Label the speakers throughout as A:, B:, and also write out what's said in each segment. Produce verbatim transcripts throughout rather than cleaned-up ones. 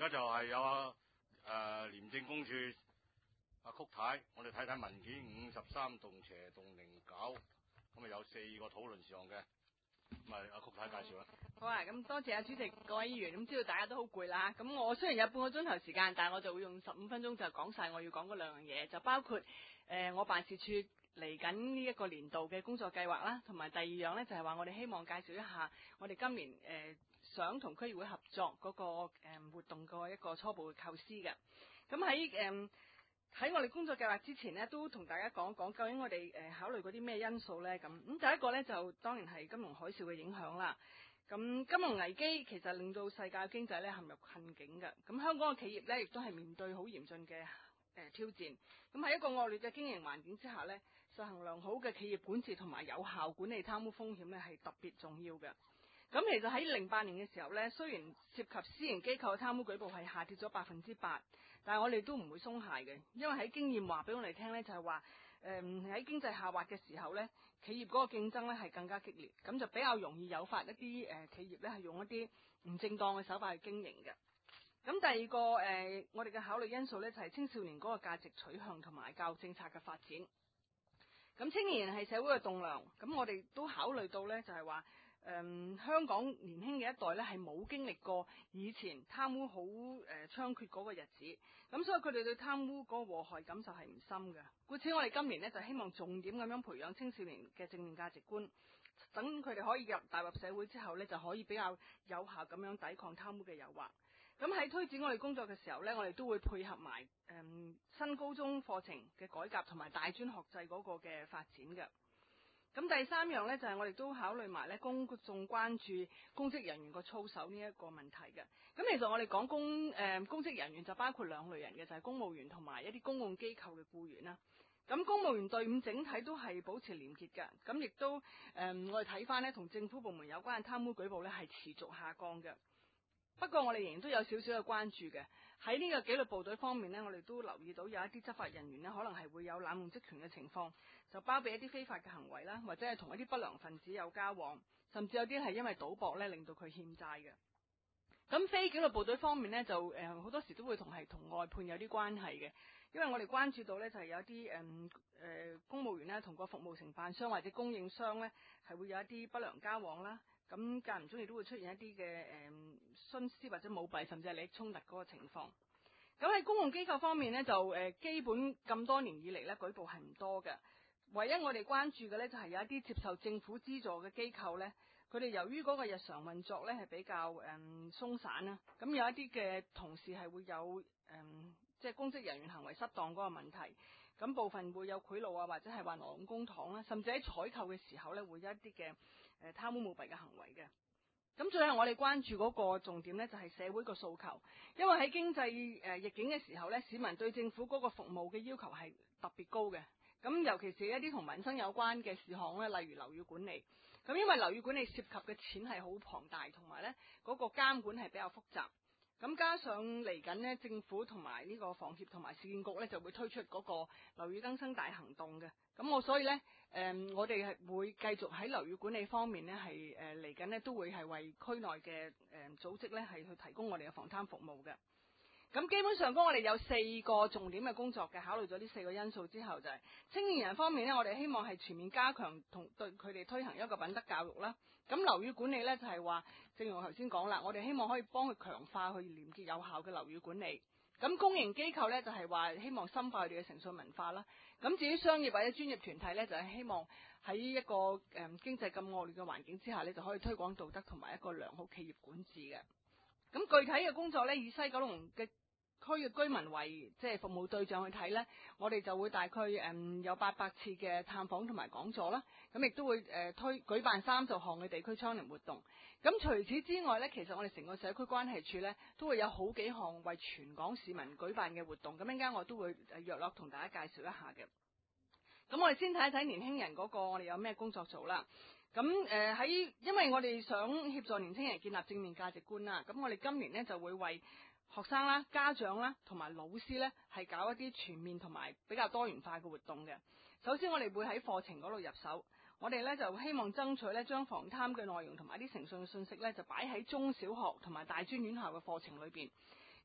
A: 家就係有啊誒廉政公署阿曲太，我哋睇睇文件五十三動邪動零九，咁啊有四個討論事項嘅，咁啊阿曲太介紹啦。
B: 好啊，咁多謝阿主席各位議員，咁知道大家都好攰啦，咁我雖然有半個鐘頭時間，但係我就會用十五分鐘就講晒我要講嗰兩樣嘢，就包括誒、呃、我辦事處嚟緊呢一個年度嘅工作計劃啦，同埋第二樣呢，就係、是、話我哋希望介紹一下我哋今年誒、呃、想同區議會合作嗰、那個誒、呃、活動個一個初步嘅構思嘅。咁喺誒喺我哋工作計劃之前呢，都同大家講講究竟我哋誒、呃、考慮嗰啲咩因素呢？咁咁第一個呢，就當然係金融海嘯嘅影響啦。咁金融危機其實令到世界經濟咧陷入困境嘅，咁香港嘅企業咧亦都係面對好嚴峻嘅誒、呃、挑戰。咁喺一個惡劣嘅經營環境之下咧，實行良好嘅企業管治同埋有效管理貪污風險咧係特別重要嘅。咁其實喺零八年嘅時候咧，雖然涉及私營機構嘅貪污舉報係下跌咗百分之八，但係我哋都唔會鬆懈嘅，因為喺經驗話俾我哋聽咧，就係話誒喺經濟下滑嘅時候咧，企業嗰個競爭咧係更加激烈，咁就比較容易誘發一啲誒、呃、企業咧係用一啲唔正當嘅手法去經營嘅。咁第二個誒、呃，我哋嘅考慮因素咧就係、是、青少年嗰個價值取向同埋教育政策嘅發展。咁青年人係社會嘅棟梁，咁我哋都考慮到咧就係話。誒、嗯，香港年輕嘅一代咧係冇經歷過以前貪污好誒猖獗嗰個日子，咁所以佢哋對貪污嗰個禍害感受係唔深嘅。故此，我哋今年呢，就希望重點咁樣培養青少年嘅正面價值觀，等佢哋可以入踏入社會之後呢，就可以比較有效咁樣抵抗貪污嘅誘惑。咁喺推展我哋工作嘅時候呢，我哋都會配合埋誒、嗯、新高中課程嘅改革同埋大專學制嗰個嘅發展嘅。咁第三樣呢，就係、是、我哋都考慮埋咧公眾關注公職人員個操守呢一個問題嘅。咁其實我哋講公誒、呃、公職人員就包括兩類人嘅，就係、是、公務員同埋一啲公共機構嘅僱員啦。咁公務員隊伍整體都係保持廉潔嘅，咁亦都誒、呃、我哋睇翻呢，同政府部門有關嘅貪污舉報呢係持續下降嘅。不過我哋仍然都有少少嘅關注嘅，喺呢個紀律部隊方面呢，我哋都留意到有一啲執法人員呢，可能係會有濫用職權嘅情況，就包庇一啲非法嘅行為啦，或者係同一啲不良分子有交往，甚至有啲係因為賭博呢令到佢欠債嘅。咁非紀律部隊方面呢，就誒好、呃、多時都會同係同外判有啲關係嘅，因為我哋關注到呢，就係、是、有啲誒誒公務員呢，同個服務承辦商或者供應商呢，係會有一啲不良交往啦。咁間唔中亦都會出現一啲嘅誒徇私或者舞弊，甚至係利益衝突嗰個情況。咁喺公共機構方面呢，就誒、呃、基本咁多年以嚟呢，舉報係唔多嘅。唯一我哋關注嘅呢，就係、是、有一啲接受政府資助嘅機構呢，佢哋由於嗰個日常運作呢係比較誒、嗯、鬆散啦，咁有一啲嘅同事係會有誒。嗯即係公職人員行為失當嗰個問題，咁部分會有賄賂啊，或者係話挪用公帑啦，甚至喺採購嘅時候咧，會有一啲嘅誒貪污舞弊嘅行為嘅。咁最後我哋關注嗰個重點咧，就係社會個訴求，因為喺經濟誒逆境嘅時候咧，市民對政府嗰個服務嘅要求係特別高嘅。咁尤其是一啲同民生有關嘅事項咧，例如樓宇管理。咁因為樓宇管理涉及嘅錢係好龐大，同埋咧嗰個監管係比較複雜。咁加上嚟緊呢，政府同埋呢個房協同埋市建局呢，就會推出嗰個樓宇更新大行動嘅。咁我所以呢，誒、呃、我哋係會繼續喺樓宇管理方面呢，係誒嚟緊呢都會係為區內嘅誒、呃、組織呢，係去提供我哋嘅防貪服務嘅。咁基本上，我哋有四個重點嘅工作嘅，考慮咗呢四個因素之後，就係青年人方面呢，我哋希望係全面加強同對佢哋推行一個品德教育啦。咁樓宇管理呢，就係話，正如我頭先講啦，我哋希望可以幫佢強化去廉潔有效嘅樓宇管理。咁公營機構呢，就係話希望深化佢哋嘅誠信文化啦。咁至於商業或者專業團體呢，就係希望喺一個誒、嗯、經濟咁惡劣嘅環境之下呢，就可以推廣道德同埋一個良好企業管治嘅。咁具體嘅工作呢，以西九龍嘅區嘅居民為即係服務對象去睇呢，我哋就會大概誒、嗯、有八百次嘅探訪同埋講座啦。咁亦都會誒、呃、推舉辦三十項嘅地區倡廉活動。咁除此之外呢，其實我哋成個社區關係處呢，都會有好幾項為全港市民舉辦嘅活動。咁一陣間我都會誒約略同大家介紹一下嘅。咁我哋先睇一睇年輕人嗰個我哋有咩工作做啦。咁誒喺因為我哋想協助年輕人建立正面價值觀啦，咁我哋今年呢就會為學生啦、家長啦同埋老師呢係搞一啲全面同埋比較多元化嘅活動嘅。首先我哋會喺課程嗰度入手，我哋呢就希望爭取呢將防貪嘅內容同埋啲誠信嘅信息呢就擺喺中小學同埋大專院校嘅課程裏邊。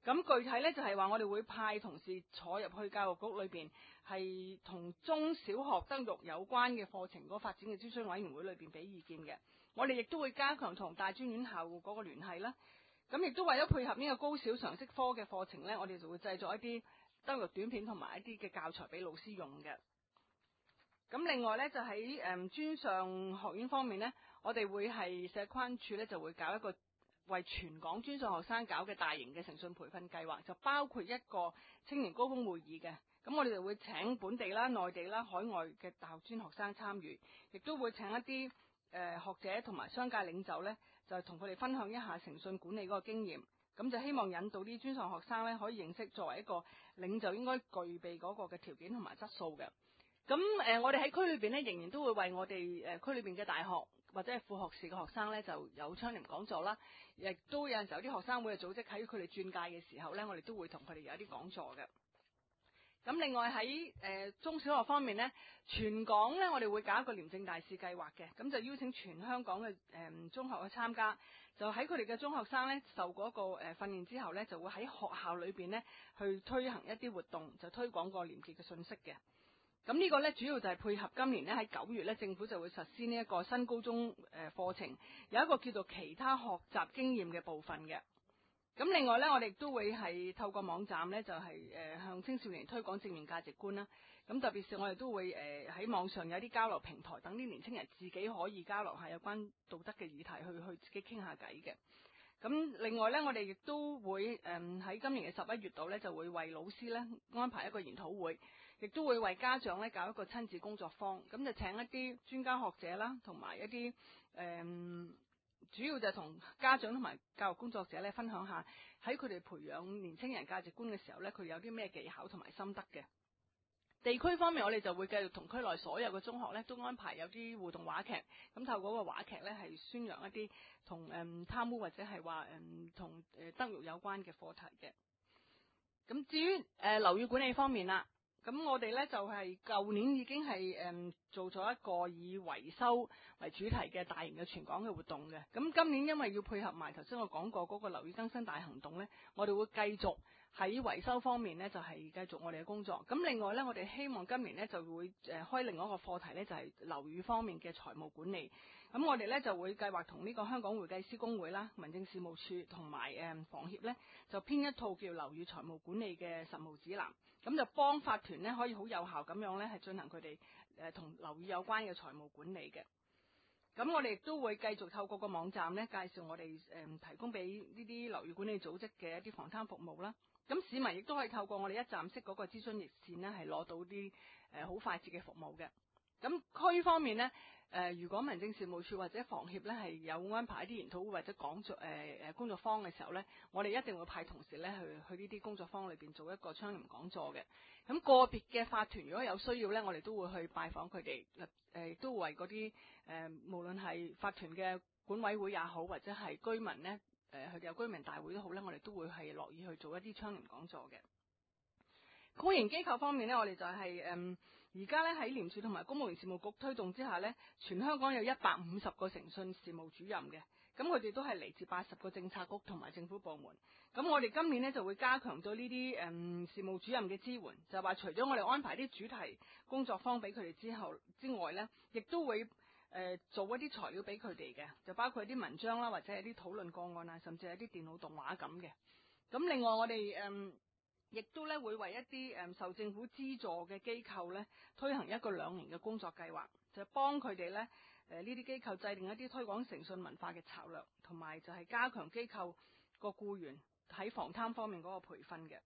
B: 咁具體咧就係話我哋會派同事坐入去教育局裏邊，係同中小學德育有關嘅課程嗰個發展嘅諮詢委員會裏邊俾意見嘅。我哋亦都會加強同大專院校嗰個聯繫啦。咁亦都為咗配合呢個高小常識科嘅課程咧，我哋就會製作一啲德育短片同埋一啲嘅教材俾老師用嘅。咁另外咧就喺誒專上學院方面咧，我哋會係社關處咧就會搞一個為全港專上學生搞嘅大型嘅誠信培訓計劃，就包括一個青年高峰會議嘅。咁我哋就會請本地啦、內地啦、海外嘅大學專學生參與，亦都會請一啲誒、呃、學者同埋商界領袖咧，就同佢哋分享一下誠信管理嗰個經驗。咁就希望引導啲專上學生咧，可以認識作為一個領袖應該具備嗰個嘅條件同埋質素嘅。咁誒、呃，我哋喺區裏邊咧，仍然都會為我哋誒、呃、區裏邊嘅大學或者係副學士嘅學生咧，就有倡廉講座啦。亦都有陣時候有啲學生會嘅組織喺佢哋轉介嘅時候咧，我哋都會同佢哋有一啲講座嘅。咁另外喺誒、呃、中小學方面咧，全港咧我哋會搞一個廉政大使計劃嘅，咁就邀請全香港嘅誒、呃、中學去參加，就喺佢哋嘅中學生咧受過一個誒、呃、訓練之後咧，就會喺學校裏邊咧去推行一啲活動，就推廣個廉潔嘅信息嘅。咁呢個咧主要就係配合今年咧喺九月咧，政府就會實施呢一個新高中誒課程，有一個叫做其他學習經驗嘅部分嘅。咁另外咧，我哋亦都會係透過網站咧，就係誒向青少年推廣正面價值觀啦。咁特別是我哋都會誒喺網上有啲交流平台，等啲年青人自己可以交流下有關道德嘅議題，去去自己傾下偈嘅。咁另外咧，我哋亦都會誒喺今年嘅十一月度咧，就會為老師咧安排一個研討會，亦都會為家長咧搞一個親子工作坊。咁就請一啲專家學者啦，同埋一啲誒、嗯、主要就係同家長同埋教育工作者咧分享下喺佢哋培養年青人價值觀嘅時候咧，佢有啲咩技巧同埋心得嘅。地區方面，我哋就會繼續同區內所有嘅中學咧都安排有啲互動話劇，咁透過個話劇咧係宣揚一啲同誒貪污或者係話誒同誒德育有關嘅課題嘅。咁至於誒樓宇管理方面啦，咁我哋咧就係、是、舊年已經係誒、嗯、做咗一個以維修為主題嘅大型嘅全港嘅活動嘅。咁今年因為要配合埋頭先我講過嗰個樓宇更新大行動咧，我哋會繼續喺維修方面咧就係、是、繼續我哋嘅工作。咁另外咧，我哋希望今年咧就會誒、呃、開另外一個課題咧，就係、是、樓宇方面嘅財務管理。咁我哋咧就會計劃同呢個香港會計師公會啦、民政事務處同埋誒房協咧，就編一套叫樓宇財務管理嘅實務指南。咁就幫法團咧可以好有效咁樣咧係進行佢哋誒同樓宇有關嘅財務管理嘅。咁我哋亦都會繼續透過個網站咧介紹我哋誒、呃、提供俾呢啲樓宇管理組織嘅一啲防貪服務啦。咁市民亦都可以透過我哋一站式嗰個諮詢熱線咧係攞到啲誒好快捷嘅服務嘅。咁區方面咧，誒、呃、如果民政事務處或者房協咧係有安排一啲研討會或者講座誒誒工作坊嘅時候咧，我哋一定會派同事咧去去呢啲工作坊裏邊做一個倡廉講座嘅。咁、個別嘅法團如果有需要咧，我哋都會去拜訪佢哋，誒、呃、亦都為嗰啲誒無論係法團嘅管委會也好，或者係居民咧，誒佢哋有居民大會都好咧，我哋都會係樂意去做一啲倡廉講座嘅。公營機構方面咧，我哋就係誒而家咧喺廉署同埋公務員事務局推動之下咧，全香港有一百五十個誠信事務主任嘅，咁佢哋都係嚟自八十個政策局同埋政府部門。咁我哋今年咧就會加強咗呢啲誒事務主任嘅支援，就係話除咗我哋安排啲主題工作坊俾佢哋之後之外咧，亦都會誒、呃、做一啲材料俾佢哋嘅，就包括一啲文章啦，或者係啲討論個案啊，甚至係啲電腦動畫咁嘅。咁另外我哋誒。呃亦都咧會為一啲誒受政府資助嘅機構咧推行一個兩年嘅工作計劃，就幫佢哋咧誒呢啲機構制定一啲推廣誠信文化嘅策略，同埋就係加強機構個僱員喺防貪方面嗰個培訓嘅。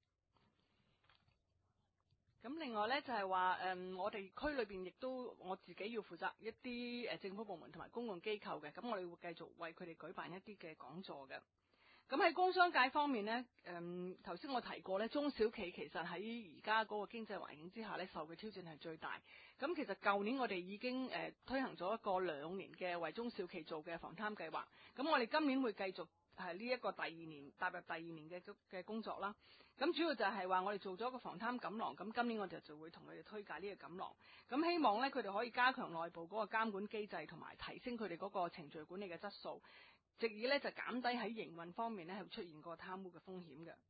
B: 咁另外咧就係話誒我哋區裏邊亦都我自己要負責一啲誒政府部門同埋公共機構嘅，咁我哋會繼續為佢哋舉辦一啲嘅講座嘅。咁喺工商界方面呢，誒頭先我提過咧，中小企其實喺而家嗰個經濟環境之下咧，受嘅挑戰係最大。咁其實舊年我哋已經誒、呃、推行咗一個兩年嘅為中小企做嘅防貪計劃。咁我哋今年會繼續係呢一個第二年踏入第二年嘅嘅工作啦。咁主要就係話我哋做咗個防貪錦囊，咁今年我哋就會同佢哋推介呢個錦囊。咁希望咧佢哋可以加強內部嗰個監管機制，同埋提升佢哋嗰個程序管理嘅質素。直以咧就減低喺營運方面咧係出現過貪污嘅風險嘅。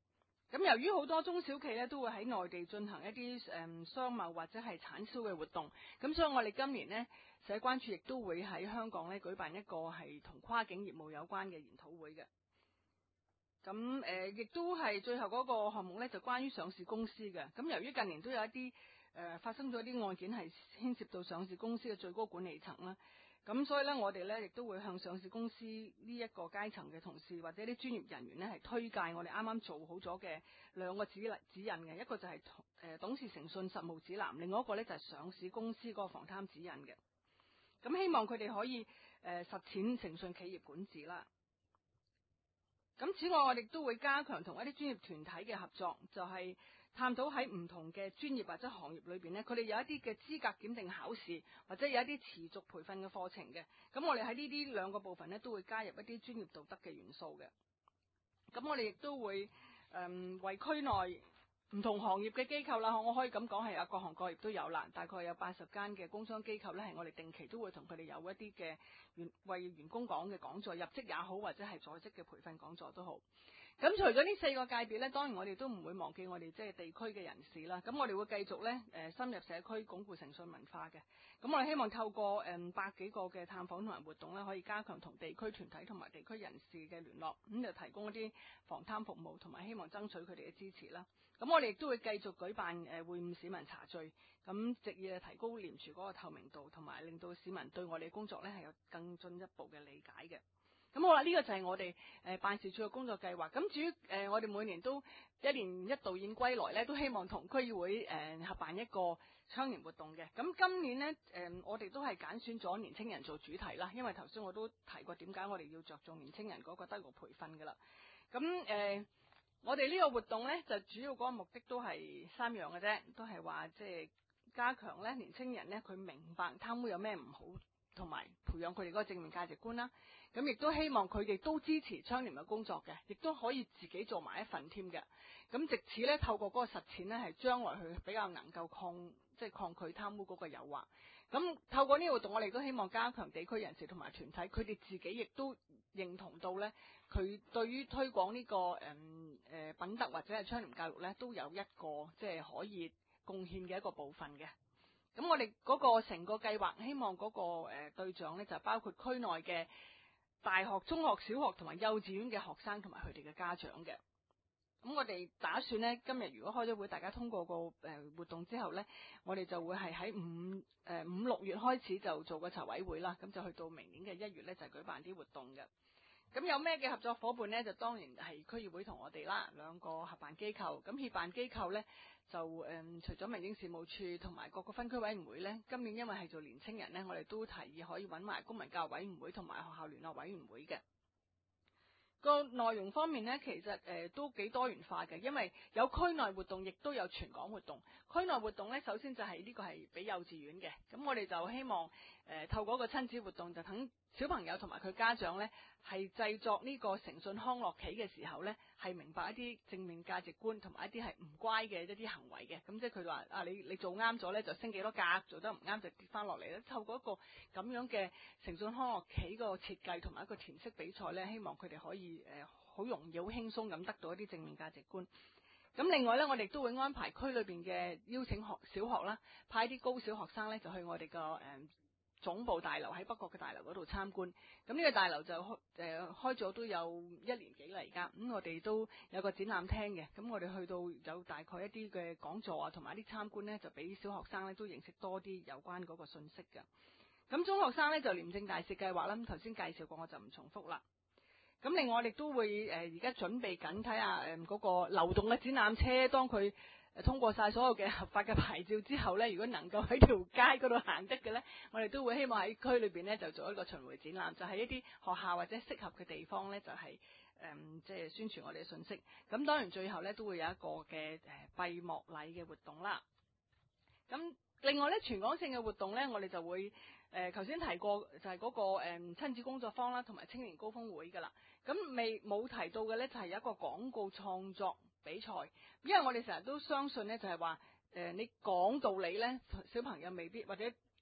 B: 咁由於好多中小企咧都會喺內地進行一啲誒、嗯、商貿或者係產銷嘅活動，咁所以我哋今年呢，社關處亦都會喺香港咧舉辦一個係同跨境業務有關嘅研討會嘅。咁誒亦都係最後嗰個項目咧就關於上市公司嘅。咁由於近年都有一啲誒、呃、發生咗一啲案件係牽涉到上市公司嘅最高管理層啦。咁所以咧，我哋咧亦都會向上市公司呢一個階層嘅同事或者啲專業人員咧，係推介我哋啱啱做好咗嘅兩個指指引嘅，一個就係誒董事誠信實務指南，另外一個咧就係上市公司嗰個防貪指引嘅。咁希望佢哋可以誒實踐誠信企業管治啦。咁此外，我哋都會加強同一啲專業團體嘅合作，就係探討喺唔同嘅專業或者行業裏邊呢，佢哋有一啲嘅資格檢定考試，或者有一啲持續培訓嘅課程嘅。咁我哋喺呢啲兩個部分呢，都會加入一啲專業道德嘅元素嘅。咁我哋亦都會誒、嗯、為區內唔同行業嘅機構啦，我可以咁講係啊，各行各業都有啦，大概有八十間嘅工商機構呢，係我哋定期都會同佢哋有一啲嘅員為員工講嘅講座，入職也好，或者係在職嘅培訓講座都好。咁除咗呢四個界別呢，當然我哋都唔會忘記我哋即係地區嘅人士啦。咁我哋會繼續呢誒深入社區，鞏固誠信文化嘅。咁我哋希望透過誒百幾個嘅探訪同埋活動呢，可以加強同地區團體同埋地區人士嘅聯絡，咁就提供一啲防貪服務，同埋希望爭取佢哋嘅支持啦。咁我哋亦都會繼續舉辦誒會晤市民茶敘，咁藉以提高廉署嗰個透明度，同埋令到市民對我哋嘅工作呢係有更進一步嘅理解嘅。咁好啦，呢、這個就係我哋誒、呃、辦事處嘅工作計劃。咁至於誒、呃、我哋每年都一年一度演歸來咧，都希望同區議會誒、呃、合辦一個倡廉活動嘅。咁今年呢，誒、呃、我哋都係揀選咗年青人做主題啦，因為頭先我都提過點解我哋要着重年青人嗰個德育培訓噶啦。咁誒、呃、我哋呢個活動咧就主要嗰個目的都係三樣嘅啫，都係話即係加強咧年青人咧佢明白貪污有咩唔好，同埋培養佢哋嗰個正面價值觀啦。咁亦都希望佢哋都支持倡廉嘅工作嘅，亦都可以自己做埋一份添嘅。咁藉此咧，透過嗰個實踐咧，係將來佢比較能夠抗即係抗拒貪污嗰個誘惑。咁透過呢個活動，我哋都希望加強地區人士同埋團體，佢哋自己亦都認同到咧，佢對於推廣呢、這個誒誒、呃、品德或者係倡廉教育咧，都有一個即係可以貢獻嘅一個部分嘅。咁我哋嗰個成個計劃，希望嗰、那個誒、呃、對象咧，就包括區內嘅大學、中學、小學同埋幼稚園嘅學生同埋佢哋嘅家長嘅。咁我哋打算呢，今日如果開咗會，大家通過個誒活動之後呢，我哋就會係喺五誒五六月開始就做個籌委會啦。咁就去到明年嘅一月呢，就舉辦啲活動嘅。咁有咩嘅合作夥伴呢？就當然係區議會同我哋啦，兩個合辦機構。咁協辦機構呢，就誒、嗯、除咗民政事務處同埋各個分區委員會呢，今年因為係做年青人呢，我哋都提議可以揾埋公民教育委員會同埋學校聯絡委員會嘅。個內容方面呢，其實誒、呃、都幾多元化嘅，因為有區內活動，亦都有全港活動。區內活動呢，首先就係呢個係俾幼稚園嘅，咁我哋就希望誒、呃、透過個親子活動，就等小朋友同埋佢家長呢，係製作呢個誠信康樂棋嘅時候呢，係明白一啲正面價值觀同埋一啲係唔乖嘅一啲行為嘅。咁即係佢話啊，你你做啱咗呢，就升幾多格，做得唔啱就跌翻落嚟咧。透過一個咁樣嘅誠信康樂棋個設計同埋一個填色比賽呢，希望佢哋可以誒好、呃、容易好輕鬆咁得到一啲正面價值觀。咁另外呢，我哋都會安排區裏邊嘅邀請學小學啦，派啲高小學生呢，就去我哋個誒。呃總部大樓喺北角嘅大樓嗰度參觀，咁呢個大樓就開誒、呃、開咗都有一年幾啦而家，咁、嗯、我哋都有個展覽廳嘅，咁我哋去到有大概一啲嘅講座啊，同埋一啲參觀呢，就俾小學生呢都認識多啲有關嗰個信息嘅。咁中學生呢，就廉政大使計劃啦，咁頭先介紹過我就唔重複啦。咁另外我哋都會誒而家準備緊睇下誒嗰個流動嘅展覽車，當佢通過晒所有嘅合法嘅牌照之後呢，如果能夠喺條街嗰度行得嘅呢，我哋都會希望喺區裏邊呢就做一個巡迴展覽，就係、是、一啲學校或者適合嘅地方呢，就係誒即係宣傳我哋嘅信息。咁當然最後呢，都會有一個嘅誒閉幕禮嘅活動啦。咁另外呢，全港性嘅活動呢，我哋就會誒頭先提過就係嗰、那個誒、呃、親子工作坊啦，同埋青年高峰會噶啦。咁未冇提到嘅呢，就係、是、有一個廣告創作比賽，因為我哋成日都相信呢，就係話誒你講道理呢，小朋友未必或者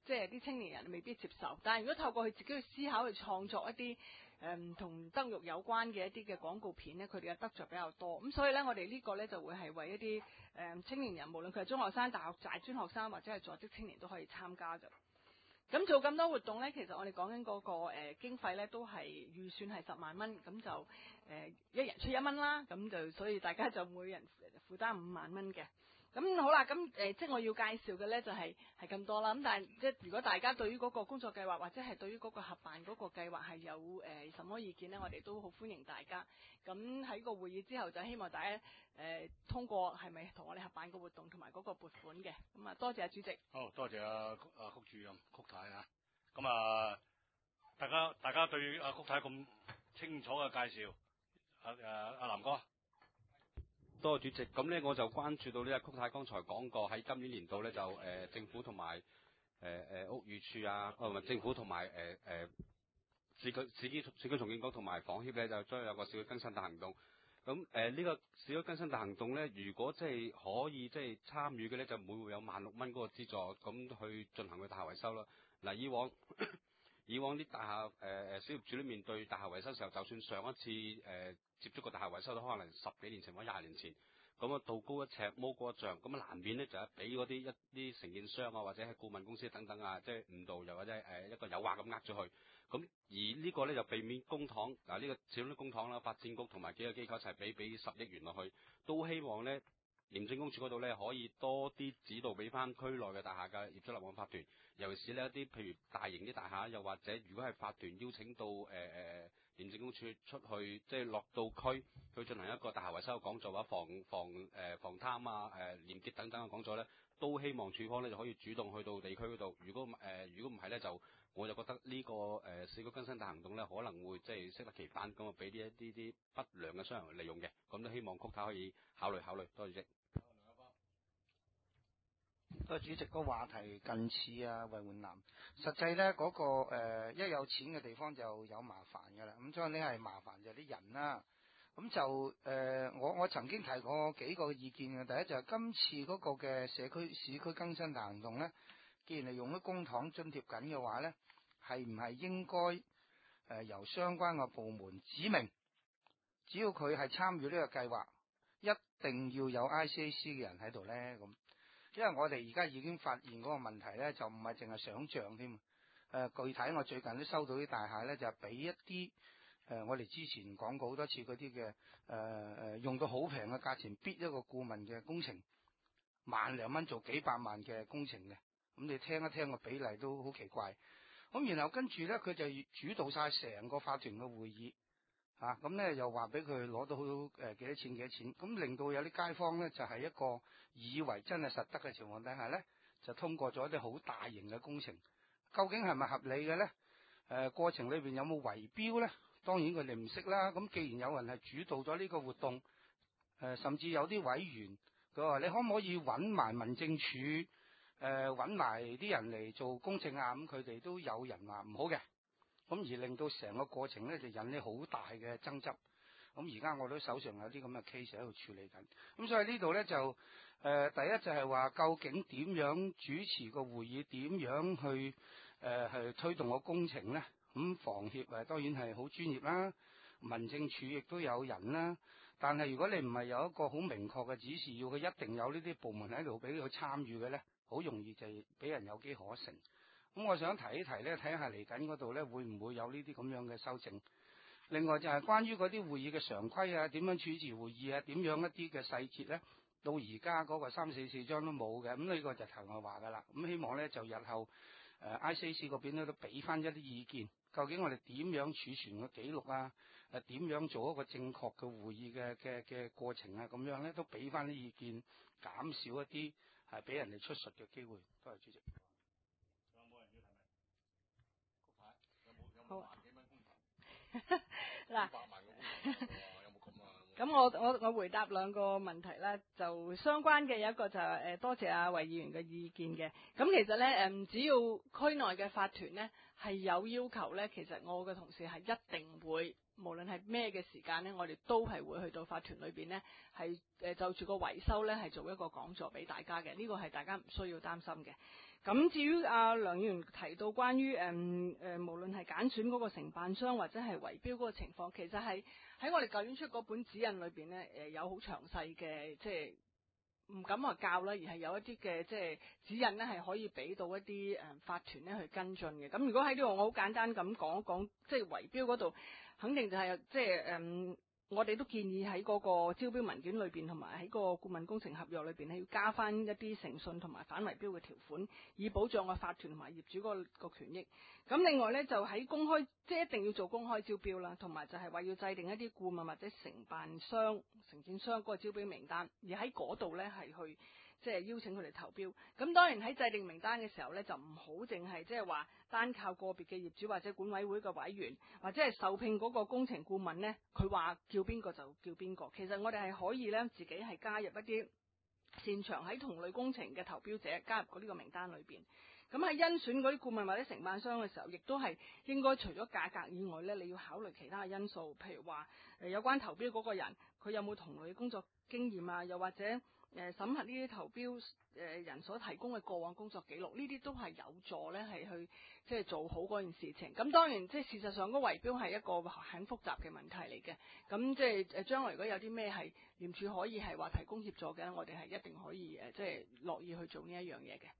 B: 即係啲青年人未必接受。但係如果透過佢自己去思考去創作一啲誒同德育有關嘅一啲嘅廣告片咧，佢哋嘅得着比較多。咁所以咧，我哋呢個咧就會係為一啲誒、呃、青年人，無論佢係中學生、大學大專學生或者係在職青年都可以參加嘅。咁做咁多活動咧，其實我哋講緊嗰個誒、呃、經費咧，都係預算係十萬蚊，咁就誒、呃、一人出一蚊啦，咁就所以大家就每人負擔五萬蚊嘅。咁好啦，咁誒、呃、即係我要介紹嘅咧就係係咁多啦。咁但係即係如果大家對於嗰個工作計劃或者係對於嗰個合辦嗰個計劃係有誒、呃、什麼意見咧，我哋都好歡迎大家。咁喺個會議之後就希望大家誒、呃、通過係咪同我哋合辦個活動同埋嗰個撥款嘅。咁啊，多謝阿主席。
A: 好多謝阿阿曲主任曲太啊。咁啊，大家大家對阿曲太咁清楚嘅介紹，阿誒阿南哥。
C: 多謝主席，咁咧我就關注到呢，曲太剛才講過喺今年年度咧就誒、呃、政府同埋誒誒屋宇署啊，唔、呃、係政府同埋誒誒市區市區市區重建局同埋房協咧就將有個市區更新大行動。咁誒呢個市區更新大行動咧，如果即係可以即係參與嘅咧，就每戶有萬六蚊嗰個資助，咁去進行佢大廈維修啦。嗱，以往以往啲大廈誒誒小業主咧面對大廈維修嘅時候，就算上一次誒、呃、接觸個大廈維修都可能十幾年前或者廿年前，咁啊道高一尺魔高一丈，咁啊難免咧就係俾嗰啲一啲承建商啊或者係顧問公司等等啊，即係誤導又或者誒一個誘惑咁呃咗佢。咁而呢個咧就避免公帑，嗱、這、呢個始終啲公帑啦，發展局同埋幾個機構一齊俾俾十億元落去，都希望咧廉政公署嗰度咧可以多啲指導俾翻區內嘅大廈嘅業主立案法團，尤其是呢一啲譬如大型啲大廈，又或者如果係法團邀請到誒誒、呃、廉政公署出去，即係落到區去進行一個大廈維修嘅講座或者防防誒、呃、防貪啊、誒廉潔等等嘅講座咧，都希望署方咧就可以主動去到地區嗰度。如果誒、呃、如果唔係咧，就我就覺得呢、這個誒、呃、市區更新大行動咧可能會即係適得其反，咁啊俾呢一啲啲不良嘅商人利用嘅，咁都希望曲太可以考慮考慮。多謝主席。
D: 個主席個話題近似啊，為換南。實際咧嗰、那個、呃、一有錢嘅地方就有麻煩㗎啦。咁所以呢係麻煩就係啲人啦。咁就誒、呃，我我曾經提過幾個意見嘅。第一就係今次嗰個嘅社區市區更新大行動咧，既然係用咗公帑津貼緊嘅話咧，係唔係應該誒、呃、由相關嘅部門指明，只要佢係參與呢個計劃，一定要有 I C A C 嘅人喺度咧咁。因為我哋而家已經發現嗰個問題咧，就唔係淨係想像添。誒、呃，具體我最近都收到啲大廈咧，就係、是、俾一啲誒、呃，我哋之前講過好多次嗰啲嘅誒誒，用到好平嘅價錢，逼一個顧問嘅工程，萬零蚊做幾百萬嘅工程嘅。咁你聽一聽個比例都好奇怪。咁然後跟住咧，佢就主導晒成個法團嘅會議。啊，咁咧又話俾佢攞到好誒幾多錢幾多錢，咁令到有啲街坊咧就係、是、一個以為真係實得嘅情況底下咧，就通過咗一啲好大型嘅工程，究竟係咪合理嘅咧？誒、呃、過程裏邊有冇圍標咧？當然佢哋唔識啦。咁既然有人係主導咗呢個活動，誒、呃、甚至有啲委員佢話你可唔可以揾埋民政處誒揾埋啲人嚟做公證啊？咁佢哋都有人話唔好嘅。咁而令到成個過程咧就引起好大嘅爭執。咁而家我都手上有啲咁嘅 case 喺度處理緊。咁所以呢度咧就誒、呃、第一就係話究竟點樣主持個會議，點樣去誒、呃、去推動個工程咧？咁房協誒當然係好專業啦，民政處亦都有人啦。但係如果你唔係有一個好明確嘅指示，要佢一定有呢啲部門喺度俾佢參與嘅咧，好容易就俾人有機可乘。咁我想提一提咧，睇下嚟緊嗰度咧，會唔會有呢啲咁樣嘅修正？另外就係關於嗰啲會議嘅常規啊，點樣主持會議啊，點樣一啲嘅細節咧，到而家嗰個三四四章都冇嘅。咁呢個就題外話噶啦。咁希望咧就日後誒、呃、I C A C 嗰邊咧都俾翻一啲意見，究竟我哋點樣儲存個記錄啊？誒、呃、點樣做一個正確嘅會議嘅嘅嘅過程啊？咁樣咧都俾翻啲意見，減少一啲係俾人哋出術嘅機會。多謝主席。
B: 好嗱，咁我我我回答兩個問題啦，就相關嘅有一個就係、是、誒多謝阿衛議員嘅意見嘅。咁其實咧誒，只要區內嘅法團咧係有要求咧，其實我嘅同事係一定會無論係咩嘅時間咧，我哋都係會去到法團裏邊咧，係誒就住個維修咧，係做一個講座俾大家嘅。呢個係大家唔需要擔心嘅。咁至於阿梁議員提到關於誒誒，無論係揀選嗰個承辦商或者係圍標嗰個情況，其實係喺我哋舊年出嗰本指引裏邊咧，誒有好詳細嘅，即係唔敢話教啦，而係有一啲嘅即係指引咧，係可以俾到一啲誒法團咧去跟進嘅。咁如果喺呢度我好簡單咁講一講，即係圍標嗰度，肯定就係即係誒。我哋都建議喺嗰個招標文件裏邊，同埋喺個顧問工程合約裏邊，係要加翻一啲誠信同埋反圍標嘅條款，以保障個法團同埋業主嗰個個權益。咁另外呢，就喺公開，即係一定要做公開招標啦，同埋就係話要制定一啲顧問或者承辦商、承建商嗰個招標名單，而喺嗰度呢，係去即係邀請佢哋投標。咁當然喺制定名單嘅時候呢，就唔好淨係即係話單靠個別嘅業主或者管委會嘅委員，或者係受聘嗰個工程顧問呢，佢話叫邊個就叫邊個。其實我哋係可以呢，自己係加入一啲擅長喺同類工程嘅投標者，加入過呢個名單裏邊。咁喺甄選嗰啲顧問或者承辦商嘅時候，亦都係應該除咗價格以外呢，你要考慮其他嘅因素，譬如話誒有關投標嗰個人，佢有冇同類工作經驗啊，又或者誒審核呢啲投標誒人所提供嘅過往工作記錄，呢啲都係有助咧係去即係做好嗰件事情。咁當然即係事實上嗰圍標係一個很複雜嘅問題嚟嘅。咁即係誒將來如果有啲咩係廉署可以係話提供協助嘅，我哋係一定可以誒即係樂意去做呢一樣嘢嘅。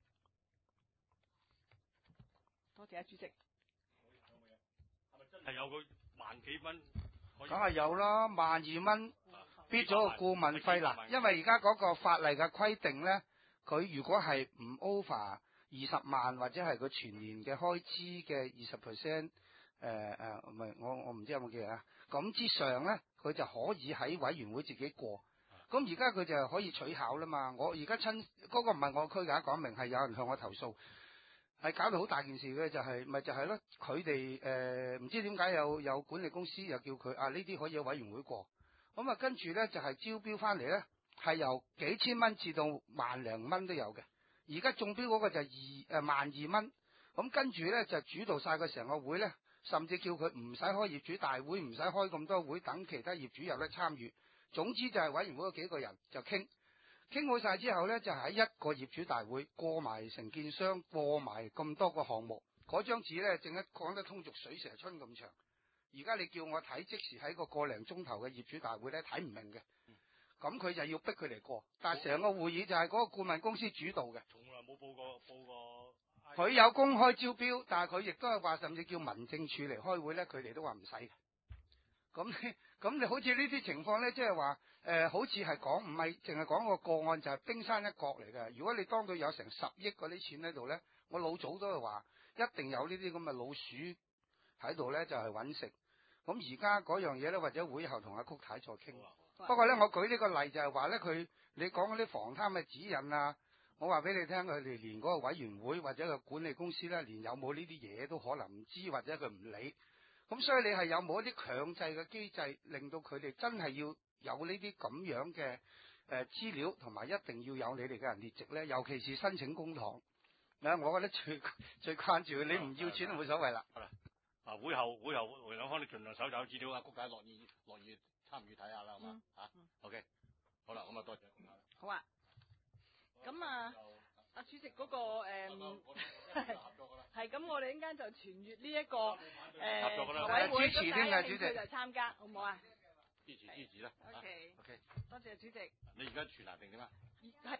B: 多謝啊，主席。
A: 係咪真係有個萬幾蚊？
D: 梗係有啦，萬二蚊。必咗個顧問費啦，因為而家嗰個法例嘅規定咧，佢如果係唔 over 二十萬或者係佢全年嘅開支嘅二十 percent，誒誒唔係我我唔知有冇記啊，咁之上咧，佢就可以喺委員會自己過。咁而家佢就可以取巧啦嘛。我而家親嗰個唔係我區㗎，講明係有人向我投訴，係搞到好大件事嘅，就係咪就係咯？佢哋誒唔知點解有有管理公司又叫佢啊呢啲可以喺委員會過。咁啊，跟住咧就係、是、招標翻嚟咧，係由幾千蚊至到萬零蚊都有嘅。而家中標嗰個就二誒、呃、萬二蚊，咁跟住咧就主導晒個成個會咧，甚至叫佢唔使開業主大會，唔使開咁多會，等其他業主有得參與。總之就係委員會嗰幾個人就傾，傾好晒之後咧，就喺一個業主大會過埋承建商，過埋咁多個項目，嗰張紙咧正一講得通俗水蛇春咁長。而家你叫我睇，即時喺個個零鐘頭嘅業主大會咧睇唔明嘅，咁佢就要逼佢嚟過，但係成個會議就係嗰個顧問公司主導嘅。
A: 從來冇報過報過。
D: 佢有公開招標，但係佢亦都係話，甚至叫民政處嚟開會咧，佢哋都話唔使嘅。咁咁你好似呢啲情況咧，即係話誒，好似係講唔係淨係講個個案，就係、是、冰山一角嚟嘅。如果你當到有成十億嗰啲錢喺度咧，我老早都係話一定有呢啲咁嘅老鼠喺度咧，就係揾食。咁而家嗰樣嘢咧，或者會後同阿曲太再傾。不過咧，我舉呢個例就係話咧，佢你講嗰啲防貪嘅指引啊，我話俾你聽，佢哋連嗰個委員會或者個管理公司咧，連有冇呢啲嘢都可能唔知，或者佢唔理。咁所以你係有冇一啲強制嘅機制，令到佢哋真係要有呢啲咁樣嘅誒資料，同埋一定要有你哋嘅人列席咧？尤其是申請公帑，啊，我覺得最最關注，你唔要錢都冇所謂啦。
A: 啊！會後會後回兩方，你盡量搜找資料啊，谷解樂意樂意參與睇下啦，好嘛嚇？OK，好啦，咁啊多謝。
B: 好啊。咁啊，阿主席嗰、那個誒係咁，我哋陣間就傳閱呢一個誒委會
D: 支持添㗎，主席
B: 就參加，好唔好啊？
A: 支持支持啦。
B: OK
A: OK，
B: 多謝主席。
A: 你而家傳達定點啊？
B: 係。